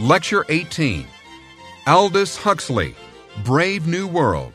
Lecture 18, Aldous Huxley, Brave New World.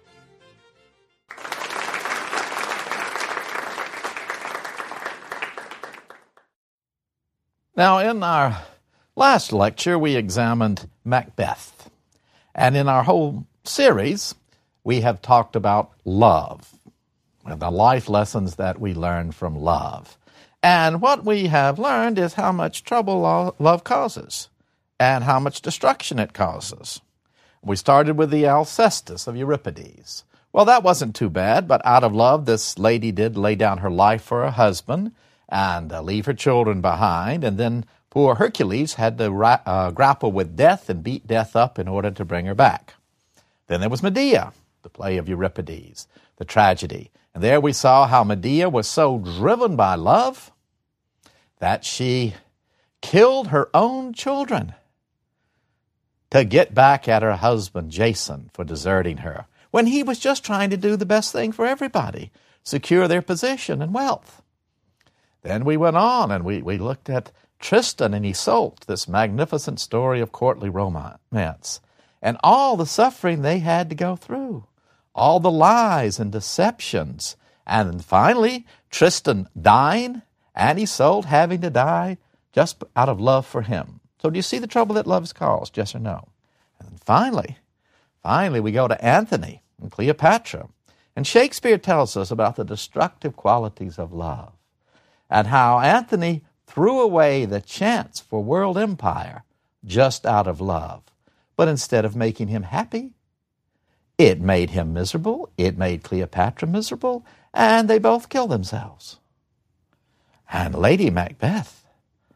Now, in our last lecture, we examined Macbeth. And in our whole series, we have talked about love, and the life lessons that we learn from love. And what we have learned is how much trouble love causes and how much destruction it causes. We started with the Alcestis of Euripides. Well, that wasn't too bad, but out of love, this lady did lay down her life for her husband and leave her children behind, and then poor Hercules had to grapple with death and beat death up in order to bring her back. Then there was Medea, the play of Euripides, the tragedy. And there we saw how Medea was so driven by love that she killed her own children to get back at her husband, Jason, for deserting her, when he was just trying to do the best thing for everybody, secure their position and wealth. Then we went on and we looked at Tristan and Isolde, this magnificent story of courtly romance, and all the suffering they had to go through, all the lies and deceptions, and finally Tristan dying and Isolde having to die just out of love for him. So do you see the trouble that love has caused, yes or no? And then finally we go to Antony and Cleopatra, and Shakespeare tells us about the destructive qualities of love, and how Antony threw away the chance for world empire just out of love. But instead of making him happy, it made him miserable, it made Cleopatra miserable, and they both killed themselves. And Lady Macbeth,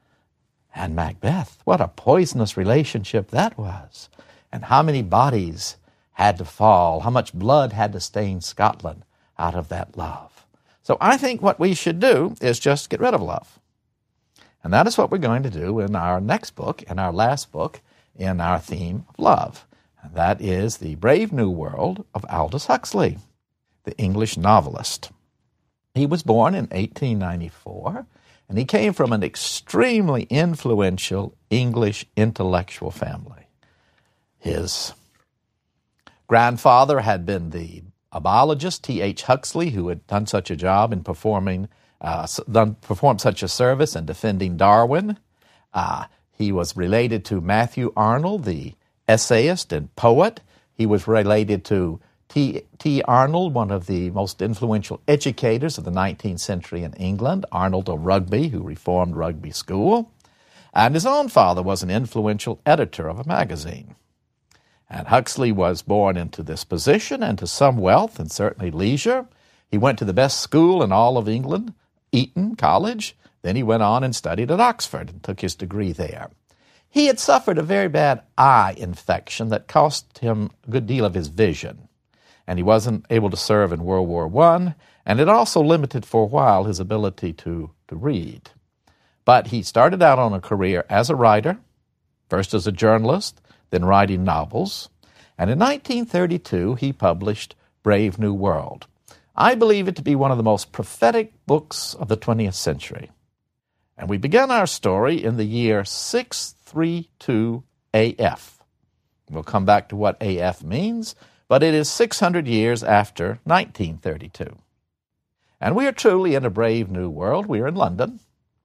what a poisonous relationship that was. And how many bodies had to fall, how much blood had to stain Scotland out of that love. So I think what we should do is just get rid of love. And that is what we're going to do in our next book, in our last book, in our theme of love. And that is The Brave New World of Aldous Huxley, the English novelist. He was born in 1894, and he came from an extremely influential English intellectual family. His grandfather had been the biologist T.H. Huxley, who had done such a job in performed such a service in defending Darwin. He was related to Matthew Arnold, the essayist and poet. He was related to T. Arnold, one of the most influential educators of the 19th century in England, Arnold of Rugby, who reformed Rugby School. And his own father was an influential editor of a magazine. And Huxley was born into this position and to some wealth and certainly leisure. He went to the best school in all of England, Eton College. Then he went on and studied at Oxford and took his degree there. He had suffered a very bad eye infection that cost him a good deal of his vision. And he wasn't able to serve in World War I, and it also limited for a while his ability to read. But he started out on a career as a writer, first as a journalist, then writing novels. And in 1932, he published Brave New World. I believe it to be one of the most prophetic books of the 20th century. And we begin our story in the year 632 AF. We'll come back to what AF means, but it is 600 years after 1932. And we are truly in a brave new world. We are in London,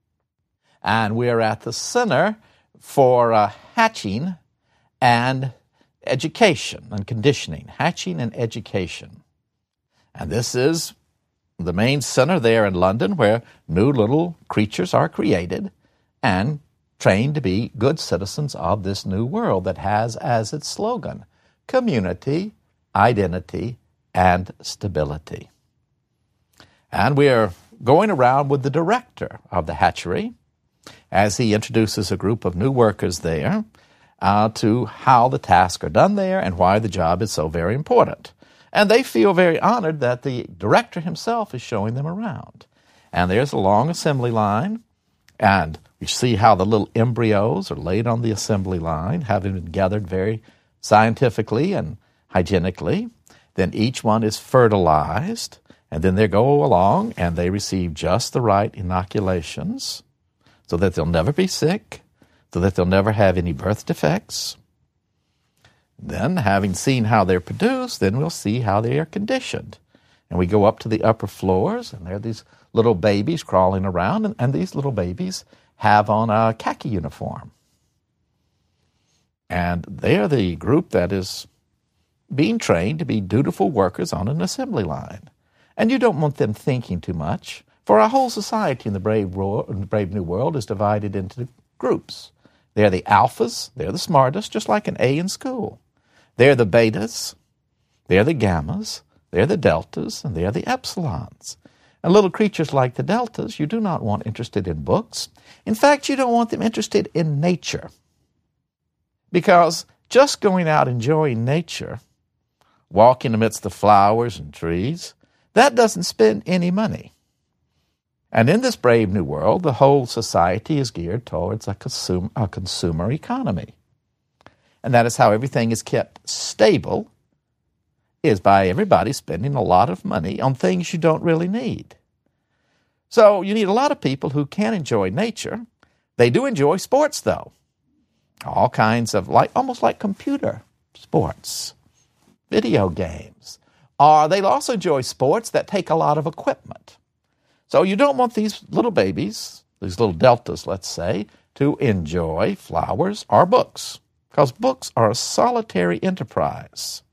and we are at the center for hatching and education and conditioning, hatching and education. And this is the main center there in London where new little creatures are created and trained to be good citizens of this new world that has as its slogan, community, identity, and stability. And we are going around with the director of the hatchery as he introduces a group of new workers there to how the tasks are done there and why the job is so very important. And they feel very honored that the director himself is showing them around. And there's a long assembly line, and you see how the little embryos are laid on the assembly line, having been gathered very scientifically and hygienically. Then each one is fertilized, and then they go along and they receive just the right inoculations so that they'll never be sick, so that they'll never have any birth defects. Then, having seen how they're produced, then we'll see how they are conditioned. And we go up to the upper floors, and there are these little babies crawling around, and these little babies have on a khaki uniform. And they are the group that is being trained to be dutiful workers on an assembly line. And you don't want them thinking too much, for our whole society in the brave new world is divided into groups. They're the alphas, they're the smartest, just like an A in school. They're the betas, they're the gammas, they're the deltas, and they're the epsilons. And little creatures like the deltas, you do not want interested in books. In fact, you don't want them interested in nature. Because just going out enjoying nature, walking amidst the flowers and trees, that doesn't spend any money. And in this brave new world, the whole society is geared towards a consumer economy. And that is how everything is kept stable, is by everybody spending a lot of money on things you don't really need. So you need a lot of people who can enjoy nature. They do enjoy sports, though. All kinds of, almost like computer sports, video games. Or they also enjoy sports that take a lot of equipment. So you don't want these little babies, these little deltas, let's say, to enjoy flowers or books, because books are a solitary enterprise.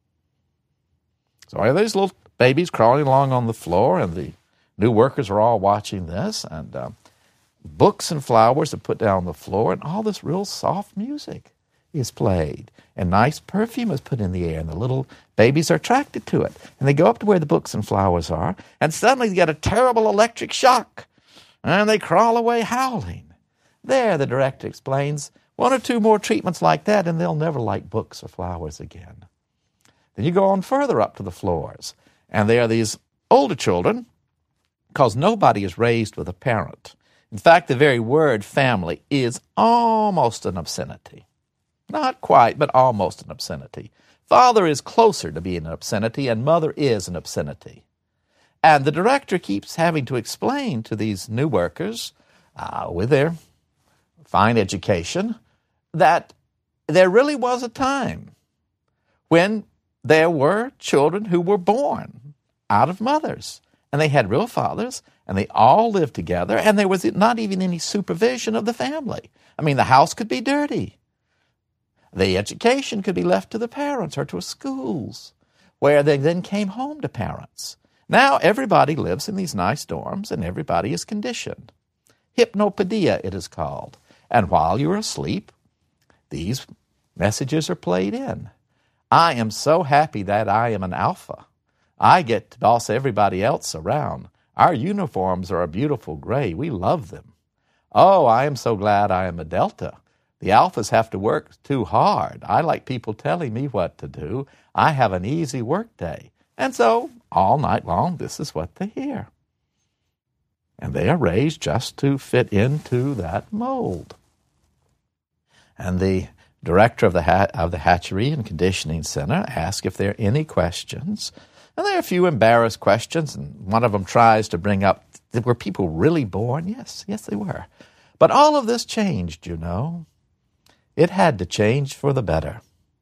So are these little babies crawling along on the floor, and the new workers are all watching this, and books and flowers are put down on the floor, and all this real soft music is played, and nice perfume is put in the air, and the little babies are attracted to it. And they go up to where the books and flowers are, and suddenly they get a terrible electric shock, and they crawl away howling. There, the director explains, 1 or 2 more treatments like that, and they'll never like books or flowers again. Then you go on further up to the floors, and there are these older children, because nobody is raised with a parent. In fact, the very word family is almost an obscenity. Not quite, but almost an obscenity. Father is closer to being an obscenity, and mother is an obscenity. And the director keeps having to explain to these new workers, with their fine education, that there really was a time when there were children who were born out of mothers, and they had real fathers, and they all lived together, and there was not even any supervision of the family. I mean, the house could be dirty. The education could be left to the parents or to schools, where they then came home to parents. Now everybody lives in these nice dorms, and everybody is conditioned. Hypnopedia, it is called. And while you're asleep, these messages are played in. I am so happy that I am an alpha. I get to boss everybody else around. Our uniforms are a beautiful gray. We love them. Oh, I am so glad I am a delta. The alphas have to work too hard. I like people telling me what to do. I have an easy work day. And so, all night long, this is what they hear. And they are raised just to fit into that mold. And the director of the hatchery and conditioning center asks if there are any questions. And there are a few embarrassed questions, and one of them tries to bring up, were people really born? Yes, they were. But all of this changed, you know. It had to change for the better.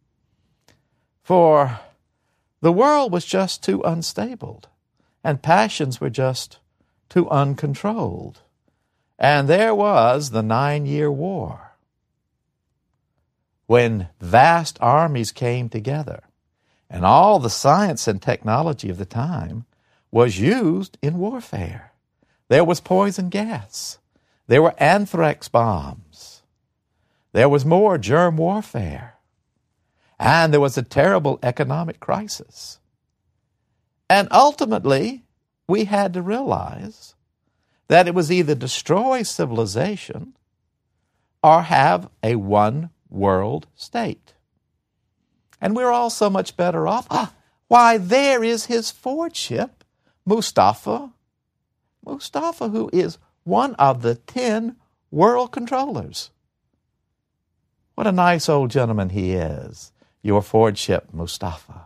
For the world was just too unstable, and passions were just too uncontrolled. And there was the 9-year war, when vast armies came together, and all the science and technology of the time was used in warfare. There was poison gas. There were anthrax bombs. There was more germ warfare. And there was a terrible economic crisis. And ultimately, we had to realize that it was either destroy civilization or have a one-world state. And we're all so much better off. Why, there is his Ford ship, Mustafa. Mustafa, who is one of the 10 world controllers. What a nice old gentleman he is, your Ford ship, Mustafa.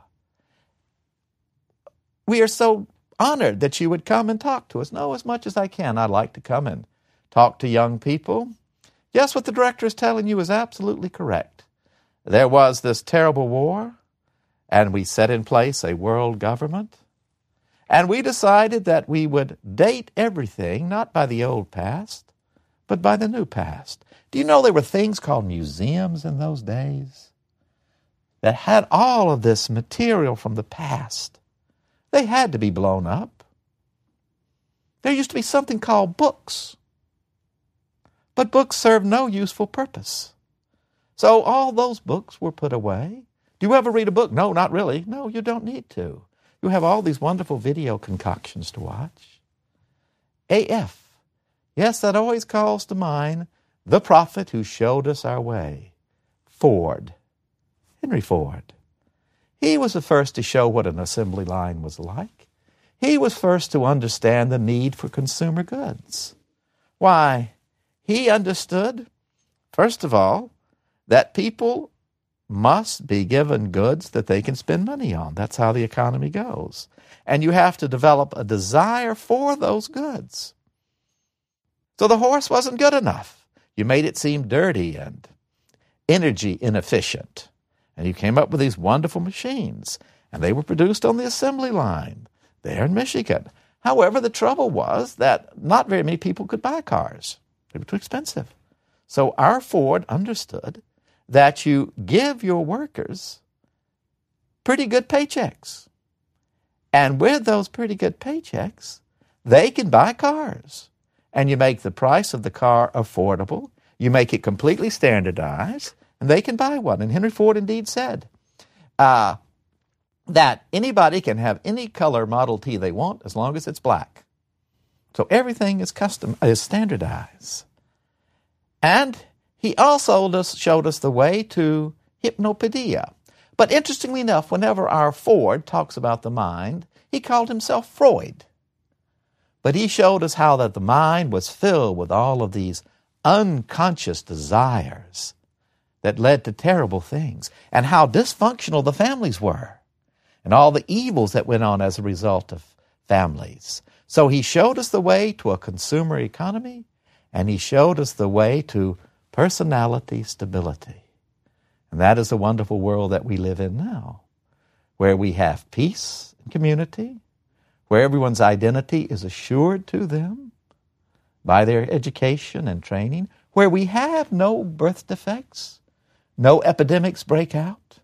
We are so honored that you would come and talk to us. No, as much as I can, I'd like to come and talk to young people, Yes, what the director is telling you is absolutely correct. There was this terrible war, and we set in place a world government, and we decided that we would date everything not by the old past, but by the new past. Do you know there were things called museums in those days that had all of this material from the past? They had to be blown up. There used to be something called books, but books served no useful purpose. So all those books were put away. Do you ever read a book? No, not really. No, you don't need to. You have all these wonderful video concoctions to watch. AF. Yes, that always calls to mind the prophet who showed us our way. Ford. Henry Ford. He was the first to show what an assembly line was like. He was first to understand the need for consumer goods. Why, he understood, first of all, that people must be given goods that they can spend money on. That's how the economy goes. And you have to develop a desire for those goods. So the horse wasn't good enough. You made it seem dirty and energy inefficient. And you came up with these wonderful machines, and they were produced on the assembly line there in Michigan. However, the trouble was that not very many people could buy cars. They were too expensive. So our Ford understood that you give your workers pretty good paychecks. And with those pretty good paychecks, they can buy cars. And you make the price of the car affordable. You make it completely standardized, and they can buy one. And Henry Ford indeed said that anybody can have any color Model T they want as long as it's black. So everything is standardized. And he also showed us the way to hypnopedia. But interestingly enough, whenever our Ford talks about the mind, he called himself Freud. But he showed us how that the mind was filled with all of these unconscious desires that led to terrible things, and how dysfunctional the families were, and all the evils that went on as a result of families. So he showed us the way to a consumer economy, and he showed us the way to personality stability. And that is the wonderful world that we live in now, where we have peace and community, where everyone's identity is assured to them by their education and training, where we have no birth defects, no epidemics break out,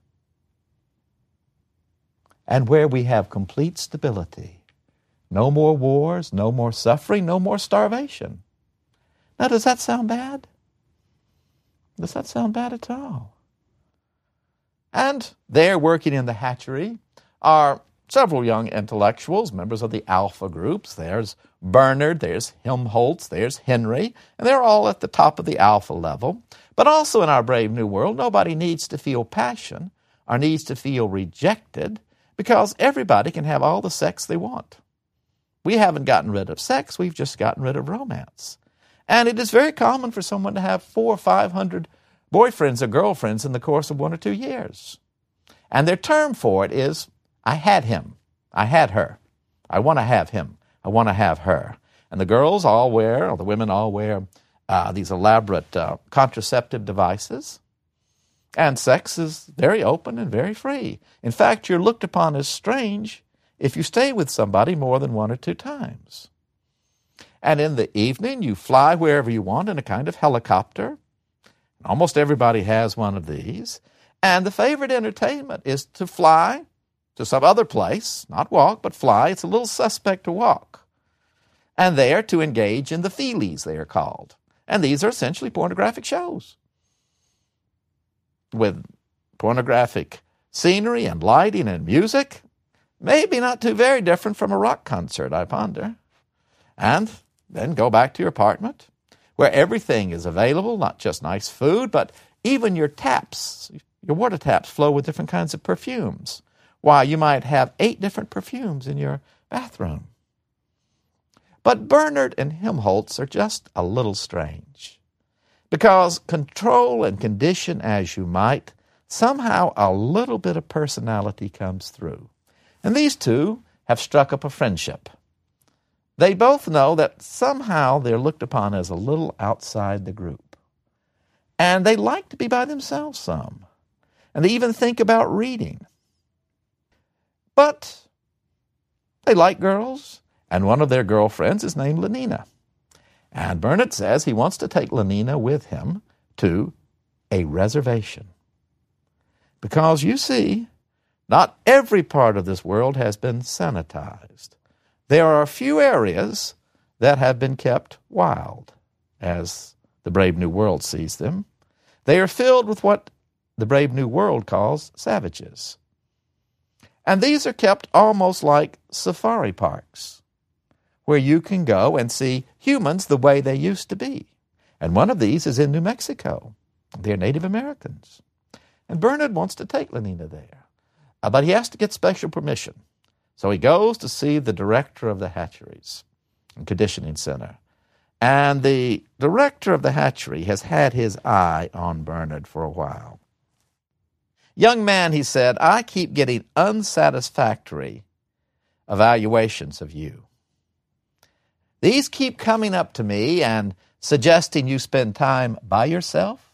and where we have complete stability. No more wars, no more suffering, no more starvation. Now, does that sound bad? Does that sound bad at all? And there, working in the hatchery, are several young intellectuals, members of the Alpha groups. There's Bernard, there's Helmholtz, there's Henry, and they're all at the top of the Alpha level. But also in our brave new world, nobody needs to feel passion or needs to feel rejected, because everybody can have all the sex they want. We haven't gotten rid of sex, we've just gotten rid of romance. And it is very common for someone to have 400 or 500 boyfriends or girlfriends in the course of 1 or 2 years. And their term for it is, I had him, I had her, I want to have him, I want to have her. And the girls all wear, or the women all wear, these elaborate contraceptive devices. And sex is very open and very free. In fact, you're looked upon as strange if you stay with somebody more than 1 or 2 times. And in the evening, you fly wherever you want in a kind of helicopter. Almost everybody has one of these. And the favorite entertainment is to fly to some other place, not walk, but fly. It's a little suspect to walk. And there to engage in the feelies, they are called. And these are essentially pornographic shows with pornographic scenery and lighting and music. Maybe not too very different from a rock concert, I ponder. And then go back to your apartment where everything is available, not just nice food, but even your taps, your water taps flow with different kinds of perfumes. Why, you might have 8 different perfumes in your bathroom. But Bernard and Helmholtz are just a little strange, because control and condition as you might, somehow a little bit of personality comes through. And these two have struck up a friendship. They both know that somehow they're looked upon as a little outside the group. And they like to be by themselves some. And they even think about reading. But they like girls, and one of their girlfriends is named Lenina. And Bernard says he wants to take Lenina with him to a reservation. Because you see, not every part of this world has been sanitized. There are a few areas that have been kept wild, as the Brave New World sees them. They are filled with what the Brave New World calls savages. And these are kept almost like safari parks, where you can go and see humans the way they used to be. And one of these is in New Mexico. They're Native Americans. And Bernard wants to take Lenina there. But he has to get special permission. So he goes to see the director of the hatcheries and conditioning center. And the director of the hatchery has had his eye on Bernard for a while. Young man, he said, I keep getting unsatisfactory evaluations of you. These keep coming up to me and suggesting you spend time by yourself,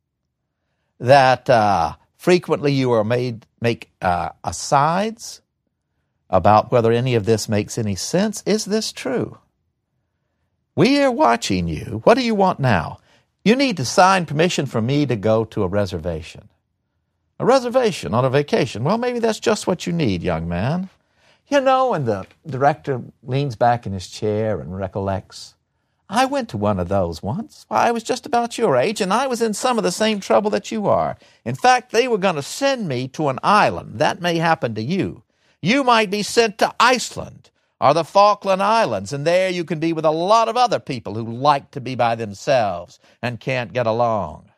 that frequently you are make asides about whether any of this makes any sense. Is this true? We are watching you. What do you want now? You need to sign permission for me to go to a reservation. A reservation on a vacation. Well, maybe that's just what you need, young man. You know, and the director leans back in his chair and recollects, I went to one of those once. Why, I was just about your age, and I was in some of the same trouble that you are. In fact, they were going to send me to an island. That may happen to you. You might be sent to Iceland or the Falkland Islands, and there you can be with a lot of other people who like to be by themselves and can't get along.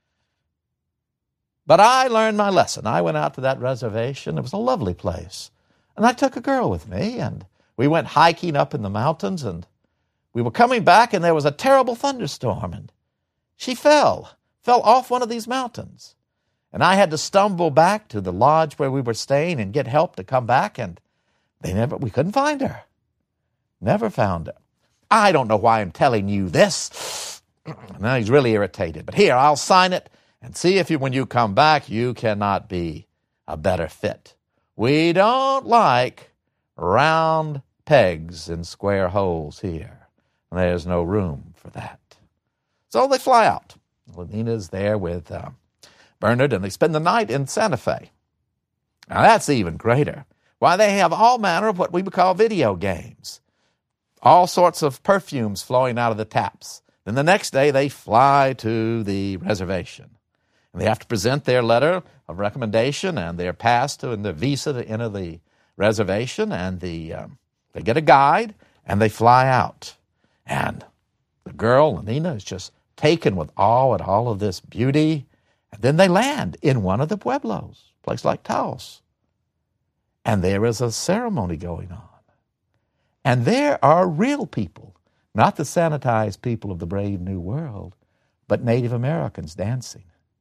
But I learned my lesson. I went out to that reservation. It was a lovely place. And I took a girl with me, and we went hiking up in the mountains, and we were coming back, and there was a terrible thunderstorm, and she fell off one of these mountains. And I had to stumble back to the lodge where we were staying and get help to come back, and we couldn't find her. Never found her. I don't know why I'm telling you this. Now he's really irritated. But here, I'll sign it and see if when you come back, you cannot be a better fit. We don't like round pegs in square holes here. There's no room for that. So they fly out. Lenina's there with Bernard, and they spend the night in Santa Fe. Now that's even greater. Why, they have all manner of what we would call video games. All sorts of perfumes flowing out of the taps. Then the next day they fly to the reservation. And they have to present their letter of recommendation and their pass and their visa to enter the reservation. And they get a guide, and they fly out. And the girl, Lenina, is just taken with awe at all of this beauty. And then they land in one of the pueblos, a place like Taos. And there is a ceremony going on. And there are real people, not the sanitized people of the Brave New World, but Native Americans dancing.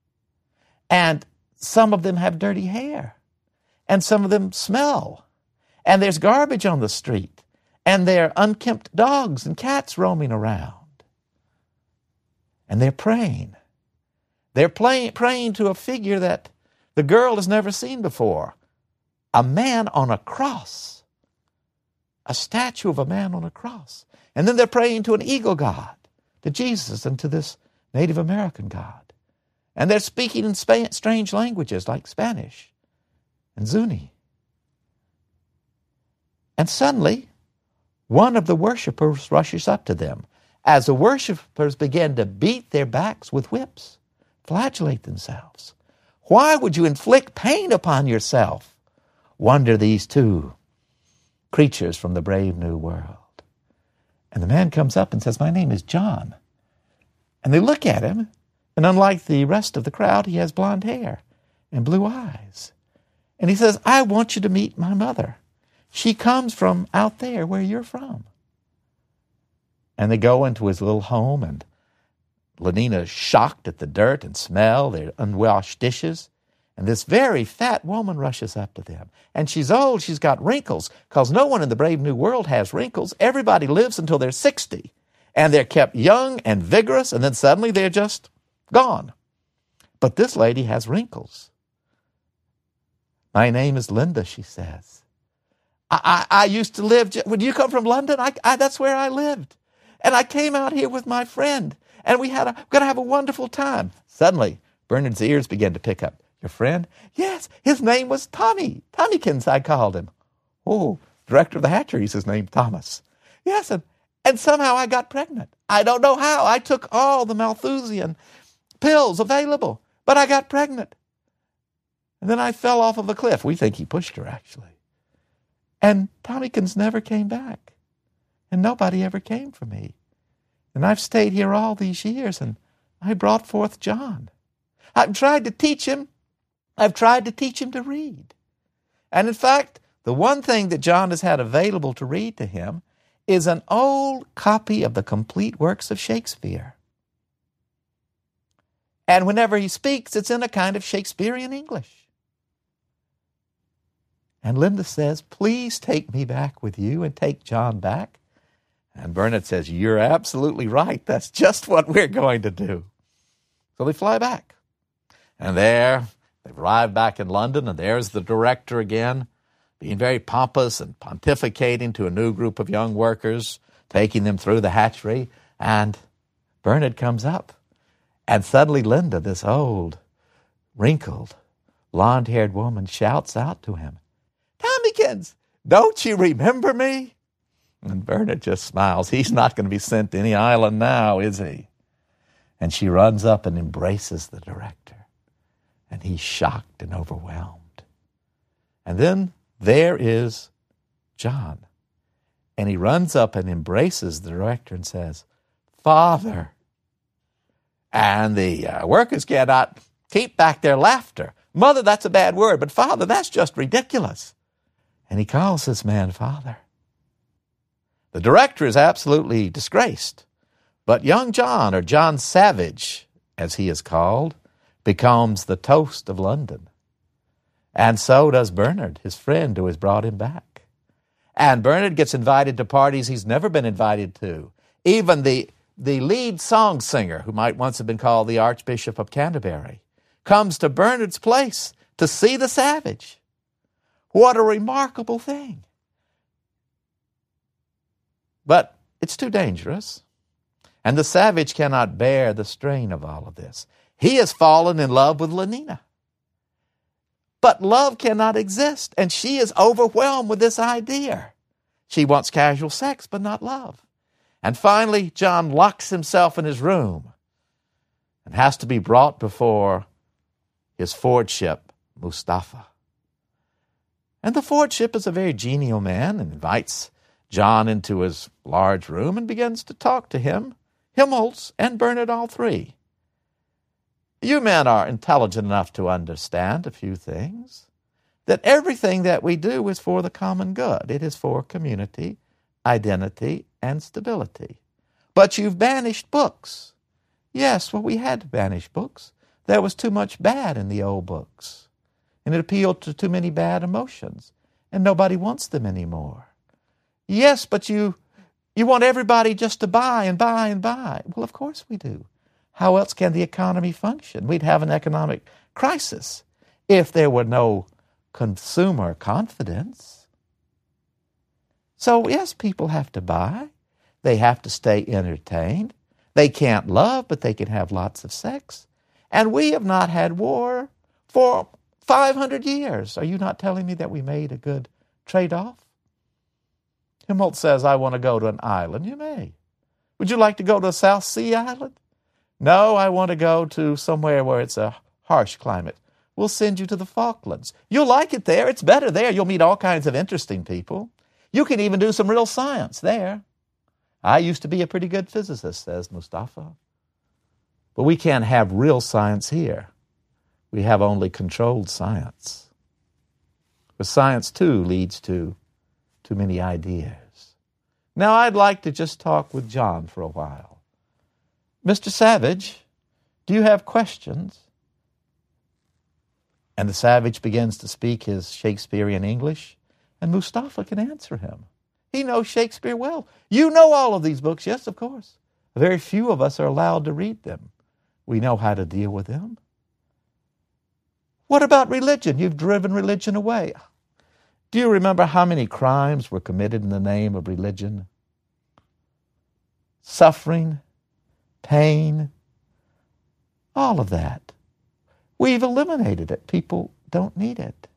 And some of them have dirty hair. And some of them smell. And there's garbage on the street. And there are unkempt dogs and cats roaming around. And they're praying. They're praying to a figure that the girl has never seen before. A man on a cross. A statue of a man on a cross. And then they're praying to an eagle god, to Jesus and to this Native American god. And they're speaking in strange languages like Spanish and Zuni. And suddenly, one of the worshipers rushes up to them as the worshipers begin to beat their backs with whips, flagellate themselves. Why would you inflict pain upon yourself? Wonder these two creatures from the Brave New World. And the man comes up and says, my name is John. And they look at him, and unlike the rest of the crowd, he has blonde hair and blue eyes. And he says, I want you to meet my mother. She comes from out there where you're from. And they go into his little home, and Lenina is shocked at the dirt and smell, their unwashed dishes. And this very fat woman rushes up to them. And she's old, she's got wrinkles, because no one in the Brave New World has wrinkles. Everybody lives until they're 60. And they're kept young and vigorous, and then suddenly they're just gone. But this lady has wrinkles. My name is Linda, she says. I used to live, when you come from London, that's where I lived. And I came out here with my friend, and we're going to have a wonderful time. Suddenly, Bernard's ears began to pick up. Your friend? Yes, his name was Tommy. Tommykins, I called him. Oh, director of the hatcheries, his name Thomas. Yes, and somehow I got pregnant. I don't know how. I took all the Malthusian pills available, but I got pregnant. And then I fell off of a cliff. We think he pushed her, actually. And Tommykins never came back. And nobody ever came for me. And I've stayed here all these years, and I brought forth John. I've tried to teach him. I've tried to teach him to read. And in fact, the one thing that John has had available to read to him is an old copy of the complete works of Shakespeare. And whenever he speaks, it's in a kind of Shakespearean English. And Linda says, please take me back with you and take John back. And Bernard says, you're absolutely right. That's just what we're going to do. So they fly back. And there, they've arrived back in London, and there's the director again, being very pompous and pontificating to a new group of young workers, taking them through the hatchery. And Bernard comes up. And suddenly Linda, this old, wrinkled, blonde-haired woman, shouts out to him, Tommykins, don't you remember me? And Bernard just smiles. He's not going to be sent to any island now, is he? And she runs up and embraces the director. And he's shocked and overwhelmed. And then there is John. And he runs up and embraces the director and says, Father. And the workers cannot keep back their laughter. Mother, that's a bad word, but Father, that's just ridiculous. And he calls this man Father. The director is absolutely disgraced. But young John, or John Savage, as he is called, becomes the toast of London. And so does Bernard, his friend who has brought him back. And Bernard gets invited to parties he's never been invited to. Even the lead song singer, who might once have been called the Archbishop of Canterbury, comes to Bernard's place to see the Savage. What a remarkable thing. But it's too dangerous. And the Savage cannot bear the strain of all of this. He has fallen in love with Lenina. But love cannot exist, and she is overwhelmed with this idea. She wants casual sex, but not love. And finally, John locks himself in his room and has to be brought before his Fordship, Mustafa. And the Fordship is a very genial man and invites John into his large room and begins to talk to him, Helmholtz and Bernard, all three. You men are intelligent enough to understand a few things, that everything that we do is for the common good. It is for community, identity, and stability. But you've banished books. Yes, well, we had to banish books. There was too much bad in the old books. And it appealed to too many bad emotions. And nobody wants them anymore. Yes, but you want everybody just to buy and buy and buy. Well, of course we do. How else can the economy function? We'd have an economic crisis if there were no consumer confidence. So, yes, people have to buy. They have to stay entertained. They can't love, but they can have lots of sex. And we have not had war for 500 years. Are you not telling me that we made a good trade-off? Helmholtz says, I want to go to an island. You may. Would you like to go to a South Sea island? No, I want to go to somewhere where it's a harsh climate. We'll send you to the Falklands. You'll like it there. It's better there. You'll meet all kinds of interesting people. You can even do some real science there. I used to be a pretty good physicist, says Mustafa. But we can't have real science here. We have only controlled science. But science, too, leads to too many ideas. Now, I'd like to just talk with John for a while. Mr. Savage, do you have questions? And the Savage begins to speak his Shakespearean English, and Mustafa can answer him. He knows Shakespeare well. You know all of these books, yes, of course. Very few of us are allowed to read them. We know how to deal with them. What about religion? You've driven religion away. Do you remember how many crimes were committed in the name of religion? Suffering, pain, all of that. We've eliminated it. People don't need it.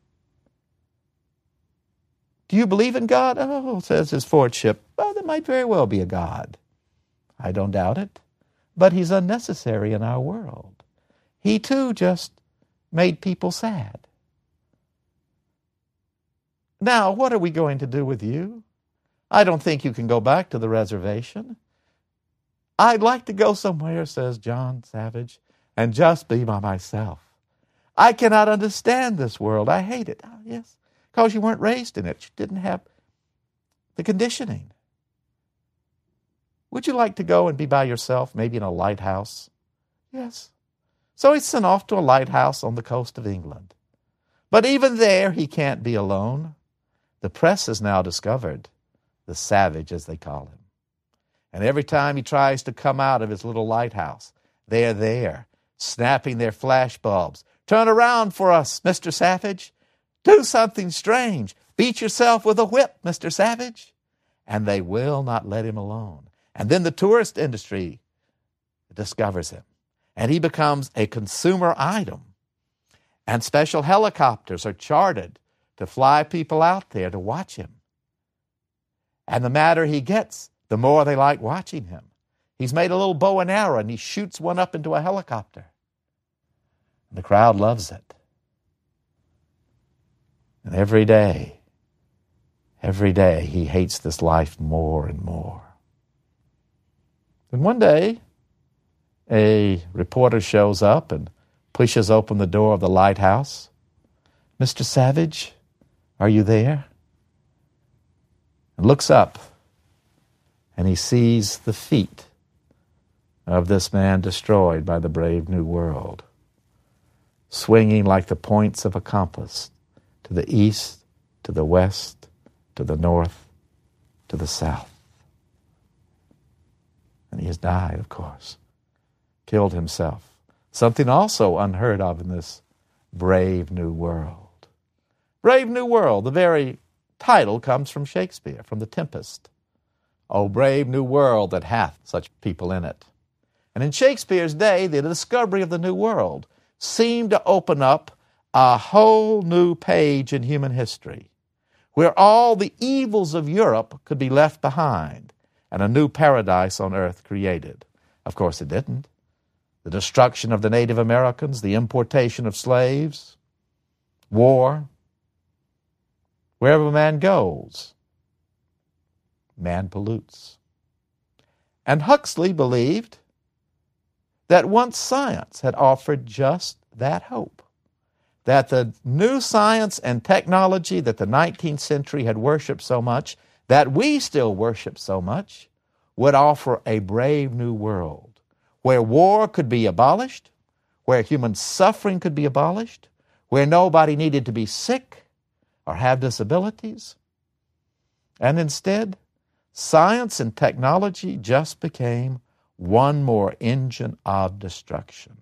Do you believe in God? Oh, says his Fordship. Well, there might very well be a God. I don't doubt it. But he's unnecessary in our world. He too just made people sad. Now, what are we going to do with you? I don't think you can go back to the reservation. I'd like to go somewhere, says John Savage, and just be by myself. I cannot understand this world. I hate it. Oh, yes, because you weren't raised in it. You didn't have the conditioning. Would you like to go and be by yourself, maybe in a lighthouse? Yes. So he's sent off to a lighthouse on the coast of England. But even there, he can't be alone. The press has now discovered the Savage, as they call him. And every time he tries to come out of his little lighthouse, they're there, snapping their flash bulbs. Turn around for us, Mr. Savage. Do something strange. Beat yourself with a whip, Mr. Savage. And they will not let him alone. And then the tourist industry discovers him. And he becomes a consumer item. And special helicopters are chartered to fly people out there to watch him. And the madder he gets, the more they like watching him. He's made a little bow and arrow, and he shoots one up into a helicopter. And the crowd loves it. And every day, he hates this life more and more. And one day, a reporter shows up and pushes open the door of the lighthouse. Mr. Savage, are you there? And looks up, and he sees the feet of this man destroyed by the brave new world, swinging like the points of a compass to the east, to the west, to the north, to the south. And he has died, of course, killed himself. Something also unheard of in this brave new world. Brave New World, the very title comes from Shakespeare, from The Tempest. O brave new world that hath such people in it. And in Shakespeare's day, the discovery of the New World seemed to open up a whole new page in human history, where all the evils of Europe could be left behind and a new paradise on earth created. Of course, it didn't. The destruction of the Native Americans, the importation of slaves, war. Wherever man goes, man pollutes. And Huxley believed that once science had offered just that hope, that the new science and technology that the 19th century had worshipped so much, that we still worship so much, would offer a brave new world where war could be abolished, where human suffering could be abolished, where nobody needed to be sick or have disabilities. And instead, science and technology just became one more engine of destruction.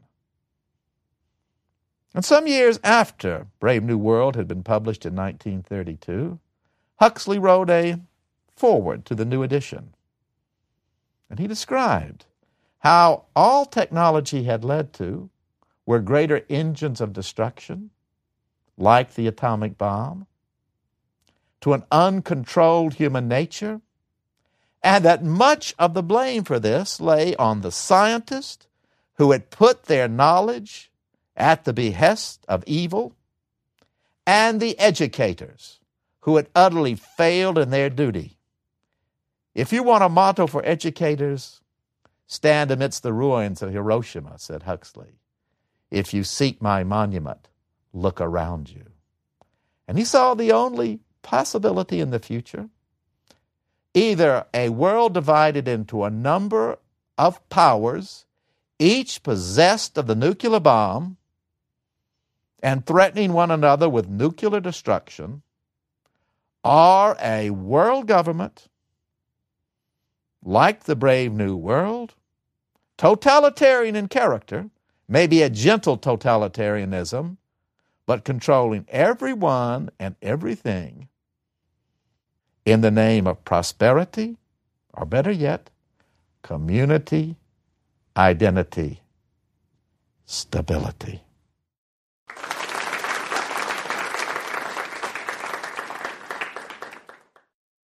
And some years after Brave New World had been published in 1932, Huxley wrote a foreword to the new edition. And he described how all technology had led to were greater engines of destruction, like the atomic bomb, to an uncontrolled human nature, and that much of the blame for this lay on the scientists who had put their knowledge at the behest of evil, and the educators who had utterly failed in their duty. If you want a motto for educators, stand amidst the ruins of Hiroshima, said Huxley. If you seek my monument, look around you. And he saw the only possibility in the future, either a world divided into a number of powers, each possessed of the nuclear bomb and threatening one another with nuclear destruction, or a world government like the Brave New World, totalitarian in character, maybe a gentle totalitarianism, but controlling everyone and everything in the name of prosperity, or better yet, community, identity, stability.